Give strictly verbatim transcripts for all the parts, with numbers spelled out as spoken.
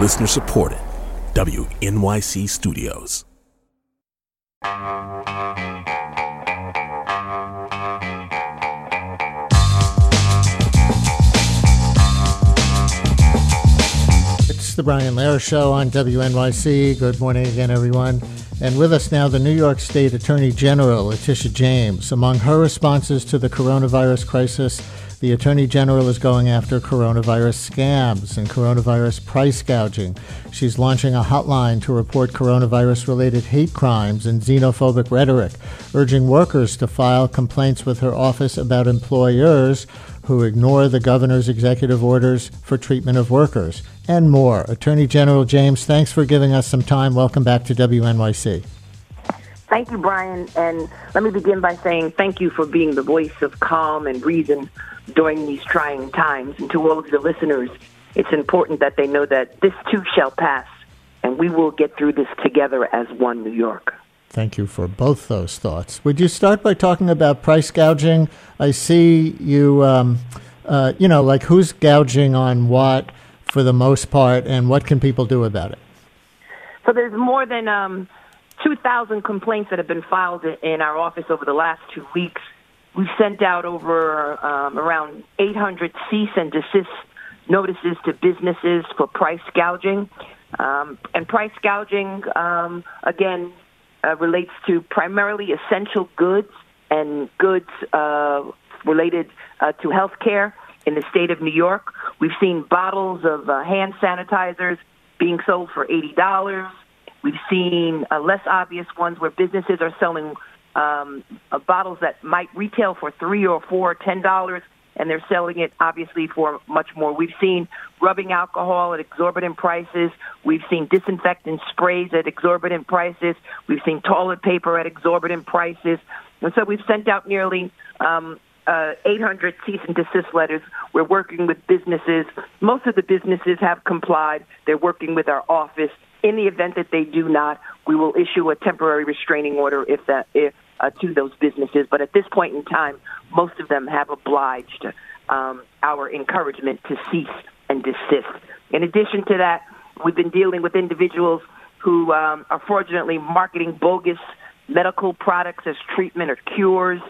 Listener supported. W N Y C Studios. It's the Brian Lehrer Show on W N Y C. Good morning again, everyone. And with us now, the New York State Attorney General, Letitia James. Among her responses to the coronavirus crisis, the Attorney General is going after coronavirus scams and coronavirus price gouging. She's launching a hotline to report coronavirus-related hate crimes and xenophobic rhetoric, urging workers to file complaints with her office about employers who ignore the governor's executive orders for treatment of workers, and more. Attorney General James, thanks for giving us some time. Welcome back to W N Y C. Thank you, Brian. And let me begin by saying thank you for being the voice of calm and reason during these trying times. And to all of your listeners, it's important that they know that this too shall pass, and we will get through this together as one New York. Thank you for both those thoughts. Would you start by talking about price gouging? I see you, um, uh, you know, like who's gouging on what for the most part, and what can people do about it? So there's more than um, two thousand complaints that have been filed in our office over the last two weeks. We've sent out over um, around eight hundred cease and desist notices to businesses for price gouging. Um, and price gouging, um, again, uh, relates to primarily essential goods and goods uh, related uh, to health care in the state of New York. We've seen bottles of uh, hand sanitizers being sold for eighty dollars. We've seen uh, less obvious ones where businesses are selling um, uh, bottles that might retail for three or four or ten dollars, and they're selling it obviously for much more. We've seen rubbing alcohol at exorbitant prices. We've seen disinfectant sprays at exorbitant prices. We've seen toilet paper at exorbitant prices. And so we've sent out nearly um, uh, eight hundred cease and desist letters. We're working with businesses. Most of the businesses have complied. They're working with our office. In the event that they do not, we will issue a temporary restraining order if that if uh, to those businesses. But at this point in time, most of them have obliged um, our encouragement to cease and desist. In addition to that, we've been dealing with individuals who um, are fraudulently marketing bogus medical products as treatment or cures.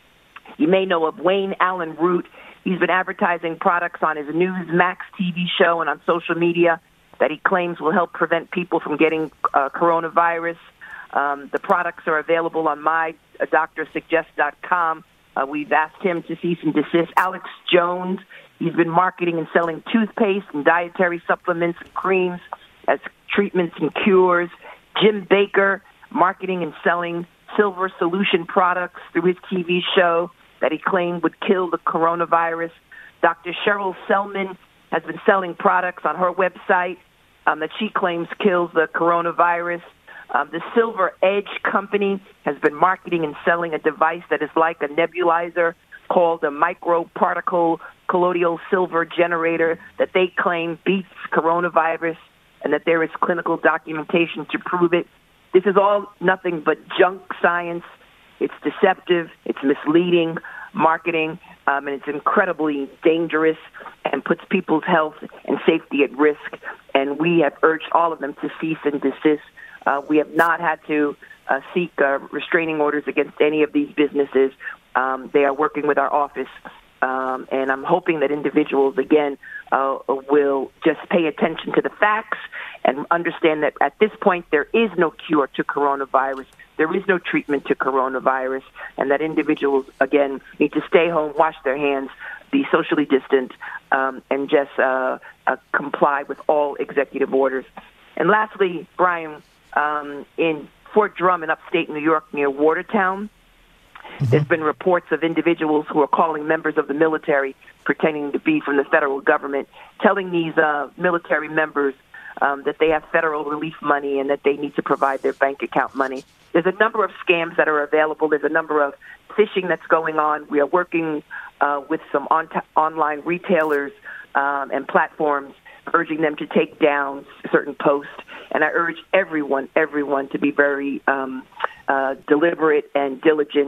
You may know of Wayne Allen Root. He's been advertising products on his Newsmax T V show and on social media that he claims will help prevent people from getting uh, coronavirus. Um, the products are available on my doctor suggest dot com. Uh, we've asked him to cease and desist. Alex Jones, he's been marketing and selling toothpaste and dietary supplements and creams as treatments and cures. Jim Baker, marketing and selling silver solution products through his T V show that he claimed would kill the coronavirus. Doctor Cheryl Selman has been selling products on her website um, that she claims kills the coronavirus. Um, the Silver Edge Company has been marketing and selling a device that is like a nebulizer called a microparticle colloidal silver generator that they claim beats coronavirus and that there is clinical documentation to prove it. This is all nothing but junk science. It's deceptive. It's misleading marketing, um, and it's incredibly dangerous and puts people's health and safety at risk. And we have urged all of them to cease and desist. Uh, we have not had to uh, seek uh, restraining orders against any of these businesses. Um, they are working with our office, um, and I'm hoping that individuals, again, uh, will just pay attention to the facts and understand that at this point there is no cure to coronavirus. There is no treatment to coronavirus, and that individuals, again, need to stay home, wash their hands, be socially distant, um, and just uh, uh, comply with all executive orders. And lastly, Brian, um, in Fort Drum in upstate New York near Watertown, mm-hmm. there's been reports of individuals who are calling members of the military, pretending to be from the federal government, telling these uh, military members um, that they have federal relief money and that they need to provide their bank account money. There's a number of scams that are available. There's a number of phishing that's going on. We are working uh, with some on- online retailers um, and platforms, urging them to take down certain posts. And I urge everyone, everyone to be very um, uh, deliberate and diligent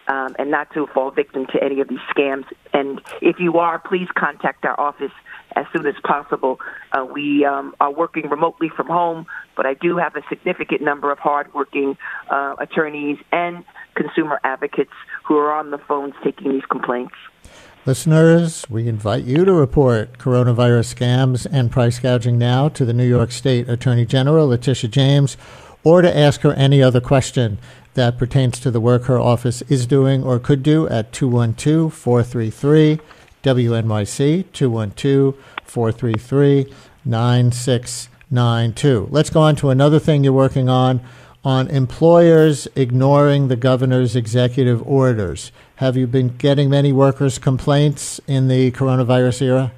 um, and not to fall victim to any of these scams. And if you are, please contact our office as soon as possible. Uh, we um, are working remotely from home, but I do have a significant number of hardworking uh, attorneys and consumer advocates who are on the phones taking these complaints. Listeners, we invite you to report coronavirus scams and price gouging now to the New York State Attorney General, Letitia James, or to ask her any other question that pertains to the work her office is doing or could do at two one two, four three three, W N Y C, two one two, four three three, nine six nine two. Let's go on to another thing you're working on, on employers ignoring the governor's executive orders. Have you been getting many workers' complaints in the coronavirus era?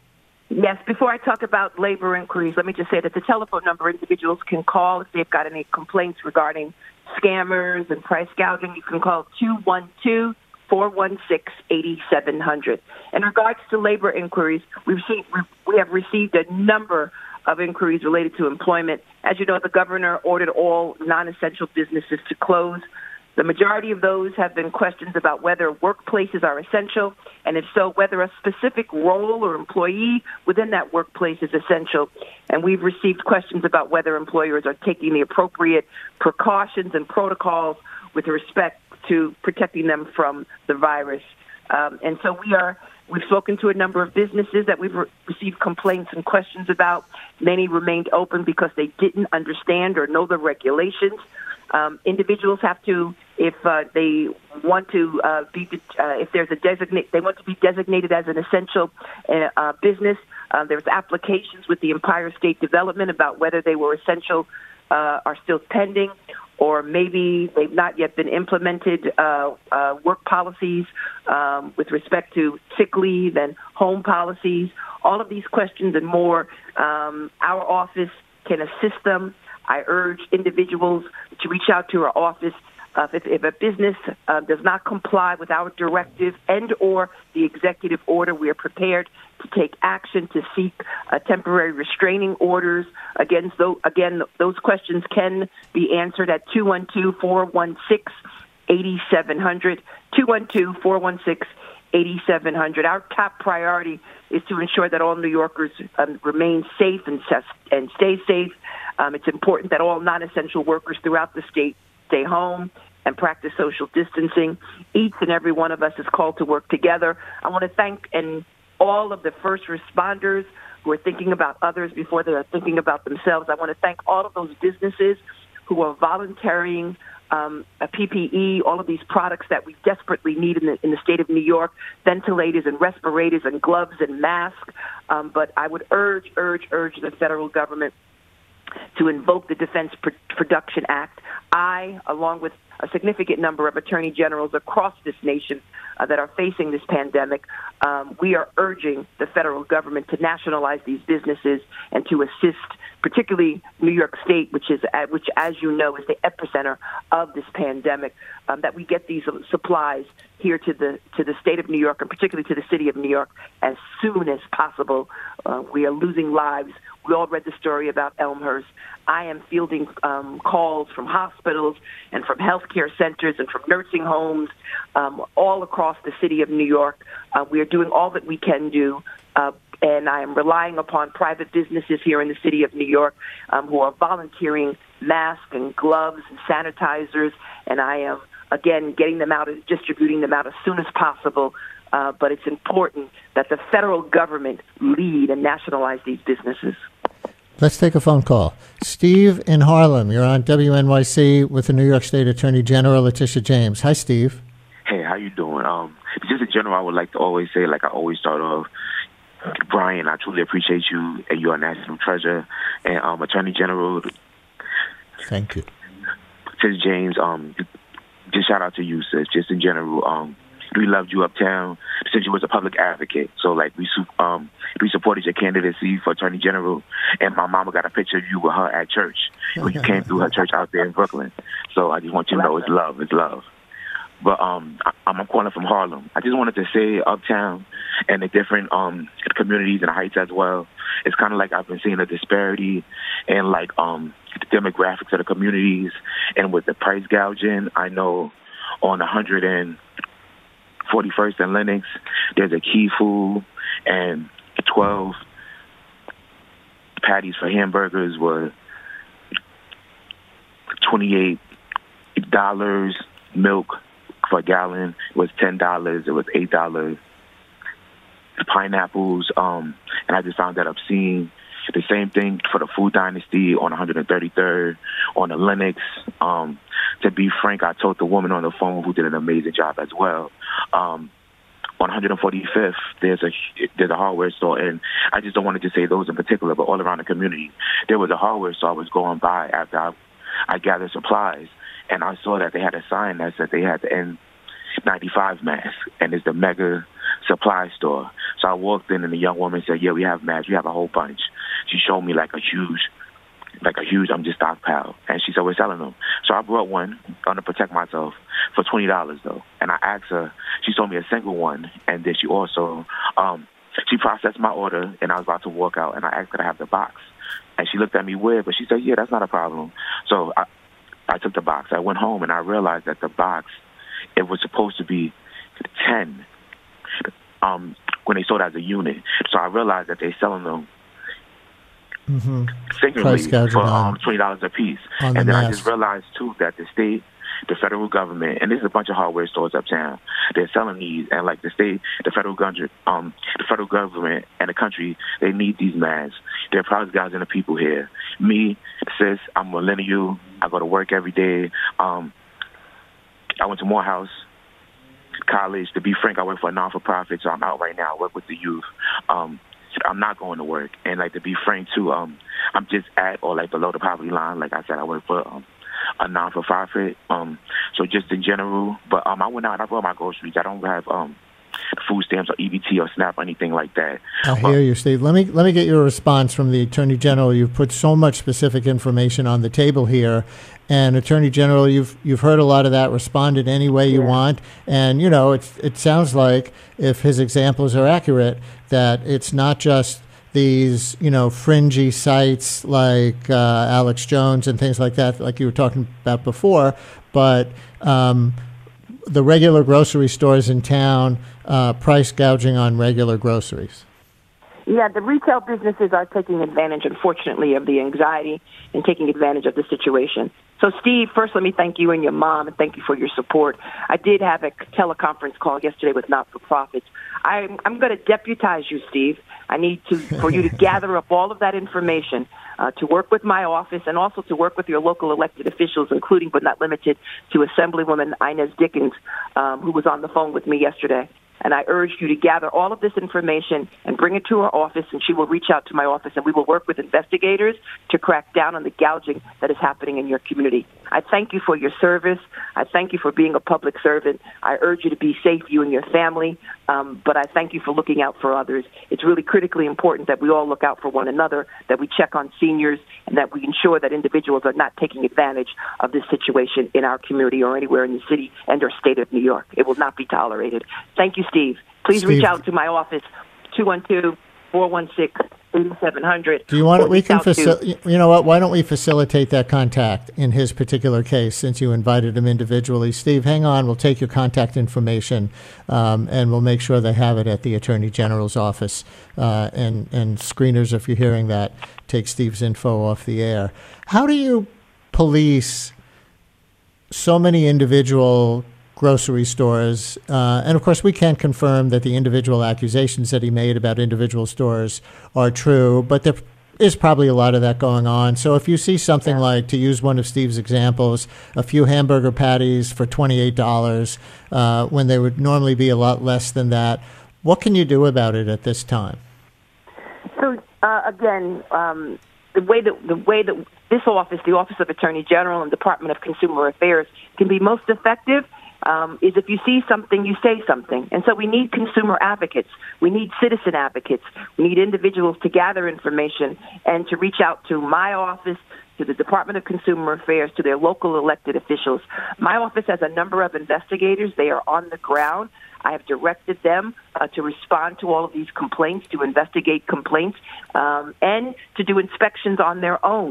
Yes. Before I talk about labor inquiries, let me just say that the telephone number individuals can call if they've got any complaints regarding scammers and price gouging. You can call two one two, four one six, eight seven zero zero. In regards to labor inquiries, we've seen, we have received a number of inquiries related to employment. As you know, the governor ordered all non-essential businesses to close. The majority of those have been questions about whether workplaces are essential, and if so, whether a specific role or employee within that workplace is essential. And we've received questions about whether employers are taking the appropriate precautions and protocols with respect to protecting them from the virus. Um, and so we are, we've spoken to a number of businesses that we've re- received complaints and questions about. Many remained open because they didn't understand or know the regulations. Um, individuals have to, if uh, they want to uh, be, uh, if there's a designate, they want to be designated as an essential uh, uh, business. Uh, there's applications with the Empire State Development about whether they were essential, uh, are still pending, or maybe they've not yet been implemented uh, uh, work policies um, with respect to sick leave and home policies. All of these questions and more, um, our office can assist them. I urge individuals to reach out to our office. Uh, if, if a business uh, does not comply with our directive and or the executive order, we are prepared to take action to seek uh, temporary restraining orders. Against those, again, those questions can be answered at two one two, four one six, eight seven zero zero, two one two, four one six, eight seven zero zero. Our top priority is to ensure that all New Yorkers um, remain safe and, and stay safe. Um, it's important that all non-essential workers throughout the state stay home and practice social distancing. Each and every one of us is called to work together. I want to thank and all of the first responders who are thinking about others before they are thinking about themselves. I want to thank all of those businesses who are volunteering um, a P P E, all of these products that we desperately need in the, in the state of New York, ventilators and respirators and gloves and masks. Um, but I would urge, urge, urge the federal government to invoke the Defense Production Act. I, along with a significant number of attorney generals across this nation uh, that are facing this pandemic, um, we are urging the federal government to nationalize these businesses and to assist, particularly New York State, which is, uh, which, as you know, is the epicenter of this pandemic, um, that we get these supplies here to the to the state of New York, and particularly to the city of New York, as soon as possible. Uh, we are losing lives. We all read the story about Elmhurst. I am fielding um, calls from hospitals and from healthcare centers and from nursing homes um, all across the city of New York. Uh, we are doing all that we can do, uh, and I am relying upon private businesses here in the city of New York um, who are volunteering masks and gloves and sanitizers, and I am, again, getting them out and distributing them out as soon as possible. Uh, but it's important that the federal government lead and nationalize these businesses. Let's take a phone call. Steve in Harlem, you're on W N Y C with the New York State Attorney General, Letitia James. Hi, Steve. Hey, how you doing? Um, just in general, I would like to always say, like I always start off, Brian, I truly appreciate you, and you're a national treasure. And um, Attorney General, thank you. Sis James, um, just shout out to you, sis. Just in general, um, we loved you uptown since you was a public advocate. So, like, we um we supported your candidacy for Attorney General, and my mama got a picture of you with her at church when you came through her church out there in Brooklyn. So I just want you to know it's love, it's love. But um, I, I'm calling from Harlem. I just wanted to say uptown and the different um communities and heights as well. It's kind of like I've been seeing a disparity in like um the demographics of the communities, and with the price gouging, I know on one hundred forty-first and Lenox, there's a Key Food, and twelve patties for hamburgers were twenty-eight dollars. Milk for a gallon was ten dollars. It was eight dollars. Pineapples, um, and I just found that obscene. The same thing for the Food Dynasty on one hundred thirty-third, on the Lenox. Um, to be frank, I told the woman on the phone who did an amazing job as well. Um, on one hundred forty-fifth, there's a there's a hardware store, and I just don't want to just say those in particular, but all around the community, there was a hardware store I was going by after I, I gathered supplies, and I saw that they had a sign that said they had the N ninety-five mask, and it's the mega supply store. So I walked in, and the young woman said, "Yeah, we have masks. We have a whole bunch." She showed me like a huge, like a huge, I'm just stockpile, and she said, "We're selling them." So I brought one, going to protect myself, for twenty dollars though. And I asked her, she sold me a single one, and then she also, um, she processed my order, and I was about to walk out, and I asked her to have the box, and she looked at me weird, but she said, "Yeah, that's not a problem." So I, I took the box. I went home, and I realized that the box, it was supposed to be ten. Um, when they sold as a unit. So I realized that they're selling them mm-hmm. singularly for um, twenty dollars a piece. And then mask. I just realized, too, that the state, the federal government, and there's a bunch of hardware stores uptown, they're selling these. And, like, the state, the federal, government, um, the federal government and the country, they need these masks. They're proud guys and the people here. Me, sis, I'm a millennial. I go to work every day. Um, I went to Morehouse College. To be frank, I work for a non-for-profit, so I'm out right now. I work with the youth. Um, I'm not going to work. And, like, to be frank, too, um, I'm just at or, like, below the poverty line. Like I said, I work for um, a non-for-profit. Um, so just in general. But um, I went out. I brought my groceries. I don't have um, food stamps or E B T or SNAP or anything like that. I but, hear you, Steve. Let me let me get your response from the Attorney General. You've put so much specific information on the table here. And Attorney General, you've you've heard a lot of that, responded any way you yeah. want. And, you know, it, it sounds like, if his examples are accurate, that it's not just these, you know, fringy sites like uh, Alex Jones and things like that, like you were talking about before, but um, the regular grocery stores in town, uh, price gouging on regular groceries. Yeah, the retail businesses are taking advantage, unfortunately, of the anxiety and taking advantage of the situation. So, Steve, first let me thank you and your mom, and thank you for your support. I did have a teleconference call yesterday with Not-for-Profits. I'm, I'm going to deputize you, Steve. I need to for you to gather up all of that information, uh, to work with my office, and also to work with your local elected officials, including but not limited to Assemblywoman Inez Dickens, um, who was on the phone with me yesterday. And I urge you to gather all of this information and bring it to her office, and she will reach out to my office, and we will work with investigators to crack down on the gouging that is happening in your community. I thank you for your service. I thank you for being a public servant. I urge you to be safe, you and your family, um, but I thank you for looking out for others. It's really critically important that we all look out for one another, that we check on seniors, and that we ensure that individuals are not taking advantage of this situation in our community or anywhere in the city and or state of New York. It will not be tolerated. Thank you, Steve. Please Steve. reach out to my office, two one two, four one six, eight seven zero zero. Do you want to, we can, faci- you know what, why don't we facilitate that contact in his particular case, since you invited him individually? Steve, hang on, we'll take your contact information, um, and we'll make sure they have it at the Attorney General's office. Uh, and, and screeners, if you're hearing that, take Steve's info off the air. How do you police so many individual grocery stores? Uh, and, of course, we can't confirm that the individual accusations that he made about individual stores are true, but there is probably a lot of that going on. So if you see something yeah. like, to use one of Steve's examples, a few hamburger patties for twenty-eight dollars uh, when they would normally be a lot less than that, what can you do about it at this time? So, uh, again, um, the way that the way that this office, the Office of Attorney General and Department of Consumer Affairs, can be most effective Um, is if you see something, you say something. And so we need consumer advocates. We need citizen advocates. We need individuals to gather information and to reach out to my office, to the Department of Consumer Affairs, to their local elected officials. My office has a number of investigators. They are on the ground. I have directed them uh, to respond to all of these complaints, to investigate complaints, um, and to do inspections on their own.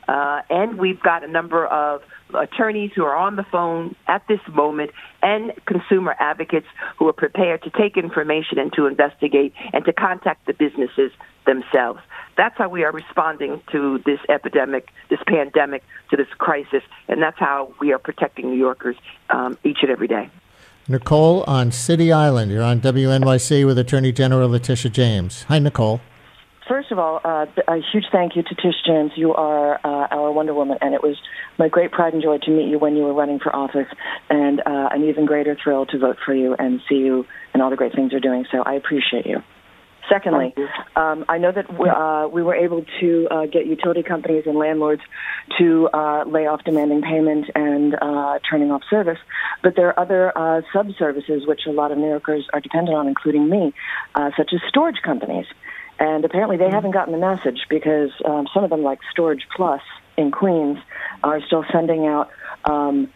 Uh, and we've got a number of attorneys who are on the phone at this moment and consumer advocates who are prepared to take information and to investigate and to contact the businesses themselves. That's how we are responding to this epidemic, this pandemic, to this crisis, and that's how we are protecting New Yorkers um, each and every day. Nicole on City Island. You're on W N Y C with Attorney General Letitia James. Hi, Nicole. First of all, uh, a huge thank you to Tish James. You are uh, our Wonder Woman, and it was my great pride and joy to meet you when you were running for office, and uh, an even greater thrill to vote for you and see you and all the great things you're doing. So I appreciate you. Secondly, um, I know that we, uh, we were able to uh, get utility companies and landlords to uh, lay off demanding payment and uh, turning off service, but there are other uh, sub-services which a lot of New Yorkers are dependent on, including me, uh, such as storage companies. And apparently they haven't gotten the message because um, some of them, like Storage Plus in Queens, are still sending out um,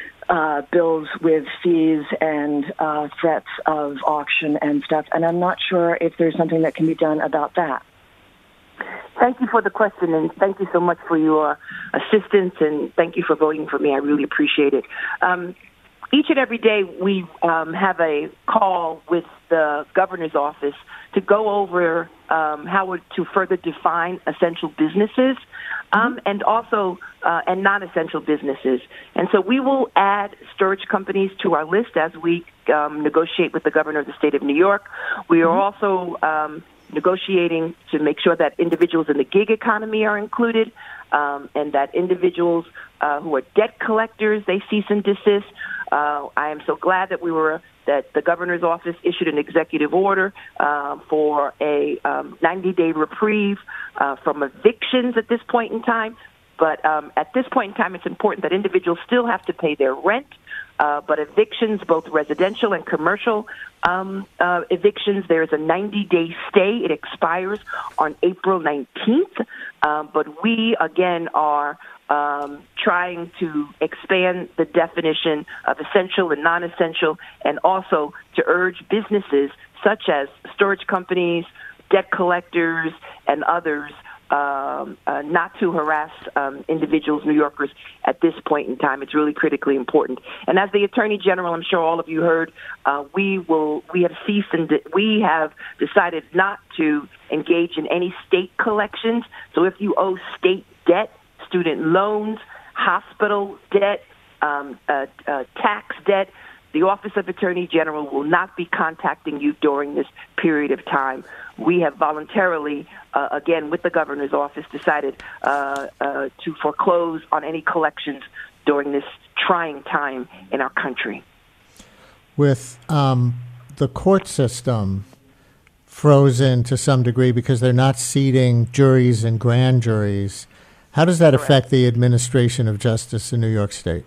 uh, bills with fees and uh, threats of auction and stuff. And I'm not sure if there's something that can be done about that. Thank you for the question, and thank you so much for your assistance, and thank you for voting for me. I really appreciate it. Um, Each and every day we um, have a call with the governor's office to go over um, how to further define essential businesses um, and also uh, and non-essential businesses. And so we will add storage companies to our list as we um, negotiate with the governor of the state of New York. We are also um, negotiating to make sure that individuals in the gig economy are included um, and that individuals uh, who are debt collectors, they cease and desist. Uh, I am so glad that we were that the governor's office issued an executive order uh, for a um, ninety-day reprieve uh, from evictions at this point in time. But um, at this point in time, it's important that individuals still have to pay their rent. Uh, but evictions, both residential and commercial um, uh, evictions, there is a ninety-day stay. It expires on April nineteenth. Um, but we, again, are um, trying to expand the definition of essential and non-essential, and also to urge businesses such as storage companies, debt collectors, and others Um, uh, not to harass um, individuals, New Yorkers, at this point in time. It's really critically important. And as the Attorney General, I'm sure all of you heard, uh, we will. We have ceased and de- we have decided not to engage in any state collections. So if you owe state debt, student loans, hospital debt, um, uh, uh, tax debt, the Office of Attorney General will not be contacting you during this period of time. We have voluntarily, uh, again, with the governor's office, decided uh, uh, to foreclose on any collections during this trying time in our country. With um, the court system frozen to some degree because they're not seating juries and grand juries, how does that affect the administration of justice in New York State?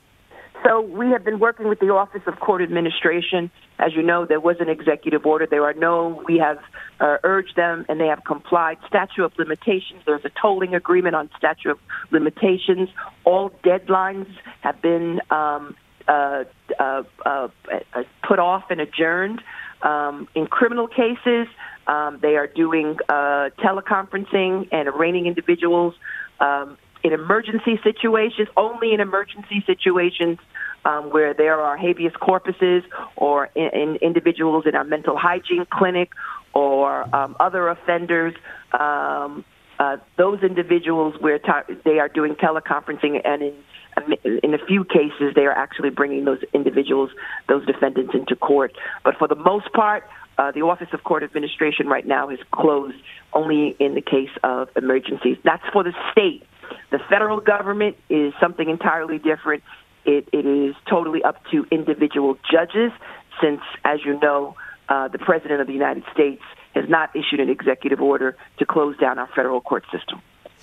So we have been working with the Office of Court Administration. As you know, there was an executive order. There are no, we have uh, urged them, and they have complied. Statute of limitations, there's a tolling agreement on statute of limitations. All deadlines have been um, uh, uh, uh, put off and adjourned. Um, in criminal cases, um, they are doing uh, teleconferencing and arraigning individuals um, in emergency situations, only in emergency situations um, where there are habeas corpuses or in, in individuals in our mental hygiene clinic or um, other offenders, um, uh, those individuals where ta- they are doing teleconferencing, and in in a few cases they are actually bringing those individuals, those defendants, into court. But for the most part, uh, the Office of Court Administration right now is closed only in the case of emergencies. That's for the state. The federal government is something entirely different. It, it is totally up to individual judges since, as you know, uh, the President of the United States has not issued an executive order to close down our federal court system.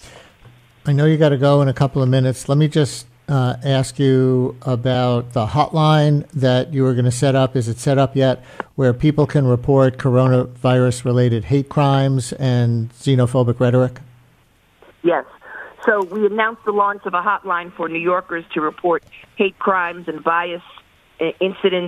I know you got to go in a couple of minutes. Let me just uh, ask you about the hotline that you were going to set up. Is it set up yet, where people can report coronavirus-related hate crimes and xenophobic rhetoric? Yes. So we announced the launch of a hotline for New Yorkers to report hate crimes and bias incidents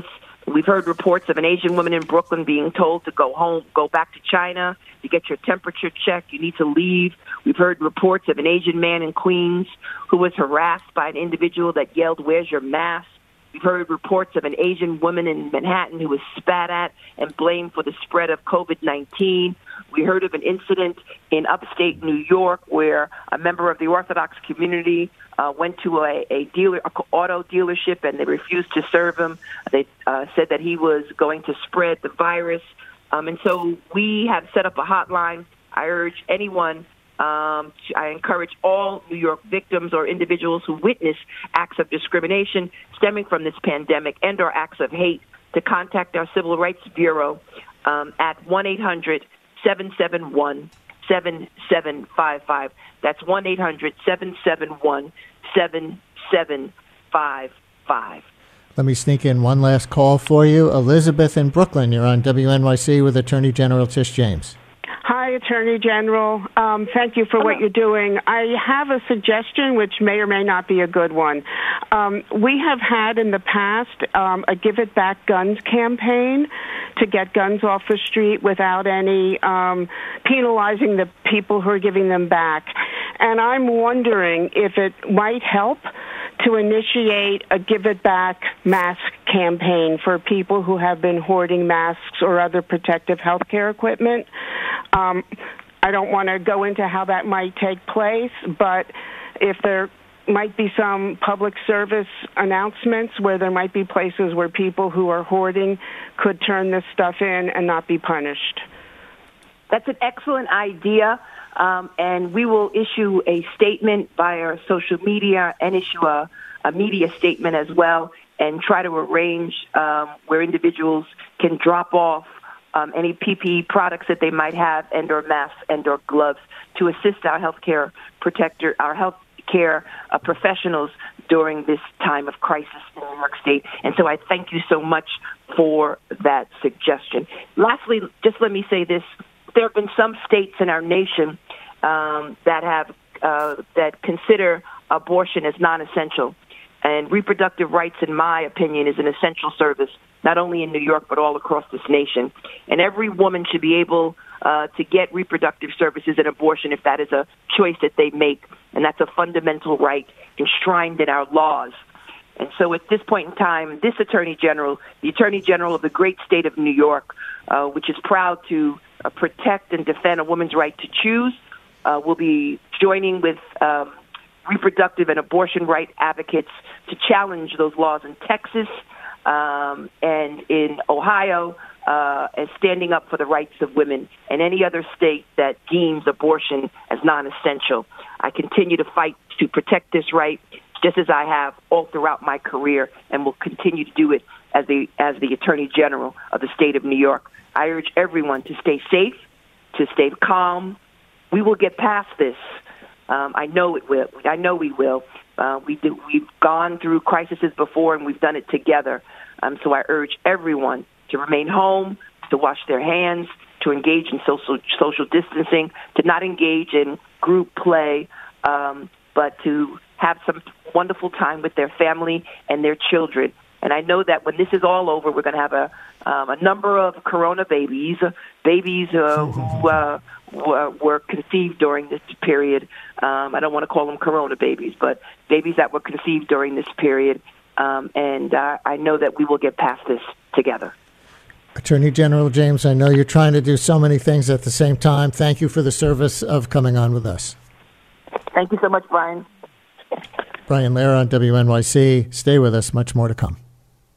We've heard reports of an Asian woman in Brooklyn being told to go home, go back to China to get your temperature checked. You need to leave. We've heard reports of an Asian man in Queens who was harassed by an individual that yelled, "Where's your mask?" We've heard reports of an Asian woman in Manhattan who was spat at and blamed for the spread of COVID nineteen. We heard of an incident in upstate New York where a member of the Orthodox community uh, went to a, a dealer, a auto dealership, and they refused to serve him. They uh, said that he was going to spread the virus. Um, and so we have set up a hotline. I urge anyone Um, I encourage all New York victims or individuals who witness acts of discrimination stemming from this pandemic and or acts of hate to contact our Civil Rights Bureau um, at one eight hundred seven seven one seven seven five five. That's one eight hundred seven seven one seven seven five five. Let me sneak in one last call for you. Elizabeth in Brooklyn, you're on W N Y C with Attorney General Tish James. Hi, Attorney General. Um, thank you for what you're doing. I have a suggestion which may or may not be a good one. Um, we have had in the past um, a Give It Back Guns campaign to get guns off the street without any um, penalizing the people who are giving them back. And I'm wondering if it might help to initiate a Give It Back mask campaign for people who have been hoarding masks or other protective health care equipment. Um, I don't want to go into how that might take place, but if there might be some public service announcements where there might be places where people who are hoarding could turn this stuff in and not be punished. That's an excellent idea, um, and we will issue a statement via our social media and issue a, a media statement as well and try to arrange um, where individuals can drop off um, any P P E products that they might have and or masks and or gloves to assist our healthcare protector, our healthcare uh, professionals during this time of crisis in New York State. And so I thank you so much for that suggestion. Lastly, just let me say this. There have been some states in our nation um, that have uh, that consider abortion as non-essential. And reproductive rights, in my opinion, is an essential service, not only in New York, but all across this nation. And every woman should be able uh, to get reproductive services and abortion if that is a choice that they make. And that's a fundamental right enshrined in our laws. And so at this point in time, this Attorney General, the Attorney General of the great state of New York, uh, which is proud to uh, protect and defend a woman's right to choose, uh, will be joining with um, reproductive and abortion right advocates to challenge those laws in Texas um, and in Ohio, uh, and standing up for the rights of women and any other state that deems abortion as non-essential. I continue to fight to protect this right, just as I have all throughout my career, and will continue to do it as the as the Attorney General of the state of New York. I urge everyone to stay safe, to stay calm. We will get past this. Um, I know it will. I know we will. Uh, we do. We've gone through crises before, and we've done it together. Um, so I urge everyone to remain home, to wash their hands, to engage in social social distancing, to not engage in group play, um, but to have some wonderful time with their family and their children. And I know that when this is all over, we're going to have a um, a number of corona babies, babies uh, who uh, were conceived during this period. Um, I don't want to call them corona babies, but babies that were conceived during this period. Um, and uh, I know that we will get past this together. Attorney General James, I know you're trying to do so many things at the same time. Thank you for the service of coming on with us. Thank you so much, Brian. Brian Lehrer on W N Y C. Stay with us. Much more to come.